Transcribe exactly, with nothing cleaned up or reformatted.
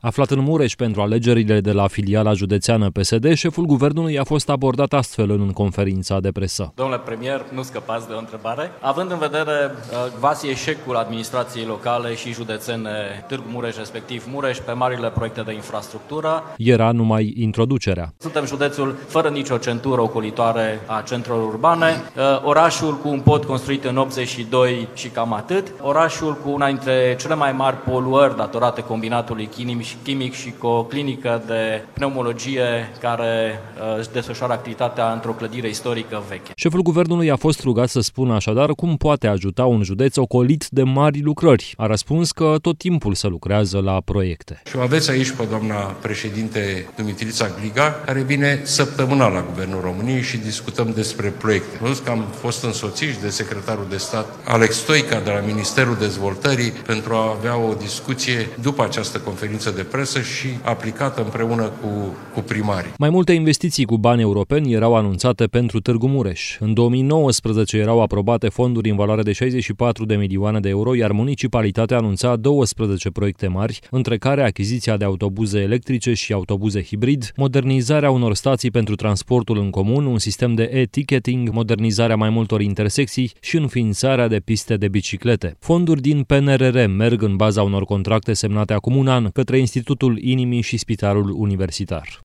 Aflat în Mureș pentru alegerile de la filiala județeană P S D, șeful guvernului a fost abordat astfel în conferința de presă. Domnule premier, nu scăpați de o întrebare. Având în vedere quasi eșecul administrației locale și județene Târgu Mureș, respectiv Mureș, pe marile proiecte de infrastructură. Era numai introducerea. Suntem județul fără nicio centură ocolitoare a centrelor urbane, orașul cu un pod construit în optzeci și doi și cam atât, orașul cu una dintre cele mai mari poluări datorate combinatului chimic și cu o clinică de pneumologie care își desfășoară activitatea într-o clădire istorică veche. Șeful guvernului a fost rugat să spună așadar cum poate ajuta un județ ocolit de mari lucrări. A răspuns că tot timpul se lucrează la proiecte. Și o aveți aici pe doamna președinte Dumitrița Gliga, care vine săptămânal la Guvernul României și discutăm despre proiecte. Văzut că am fost însoțiți de secretarul de stat Alex Stoica de la Ministerul Dezvoltării pentru a avea o discuție după această conferință de presă și aplicată împreună cu, cu primarii. Mai multe investiții cu bani europeni erau anunțate pentru Târgu Mureș. În două mii nouăsprezece erau aprobate fonduri în valoare de șaizeci și patru de milioane de euro, iar municipalitatea anunța douăsprezece proiecte mari, între care achiziția de autobuze electrice și autobuze hibrid, modernizarea unor stații pentru transportul în comun, un sistem de e-ticketing, modernizarea mai multor intersecții și înființarea de piste de biciclete. Fonduri din P N R R merg în baza unor contracte semnate acum un an către Institutul Inimii și Spitalul Universitar.